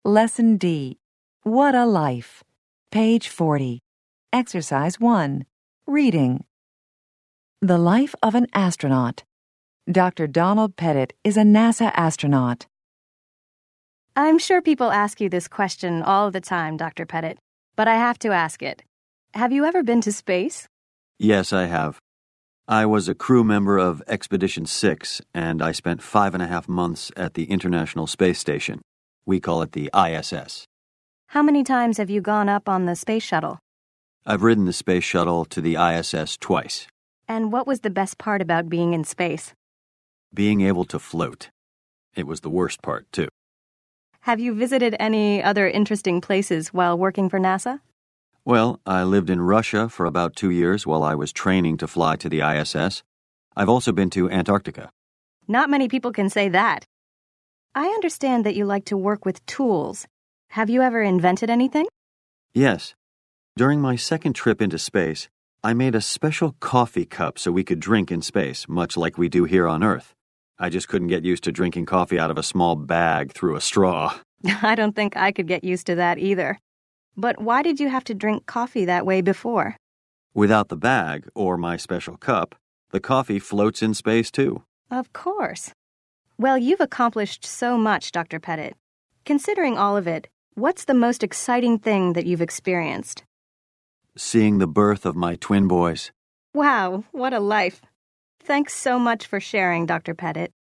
Lesson D. What a Life. Page 40. Exercise 1. Reading. The Life of an Astronaut. Dr. Donald Pettit is a NASA astronaut. I'm sure people ask you this question all the time, Dr. Pettit, but I have to ask it. Have you ever been to space? Yes, I have. I was a crew member of Expedition 6, and I spent 5.5 months at the International Space Station. We call it the ISS. How many times have you gone up on the space shuttle? I've ridden the space shuttle to the ISS twice. And what was the best part about being in space? Being able to float. It was the worst part, too. Have you visited any other interesting places while working for NASA? Well, I lived in Russia for about 2 years while I was training to fly to the ISS. I've also been to Antarctica. Not many people can say that. I understand that you like to work with tools. Have you ever invented anything? Yes. During my second trip into space, I made a special coffee cup so we could drink in space, much like we do here on Earth. I just couldn't get used to drinking coffee out of a small bag through a straw. I don't think I could get used to that either. But why did you have to drink coffee that way before? Without the bag, or my special cup, the coffee floats in space too. Of course. Well, you've accomplished so much, Dr. Pettit. Considering all of it, what's the most exciting thing that you've experienced? Seeing the birth of my twin boys. Wow, what a life. Thanks so much for sharing, Dr. Pettit.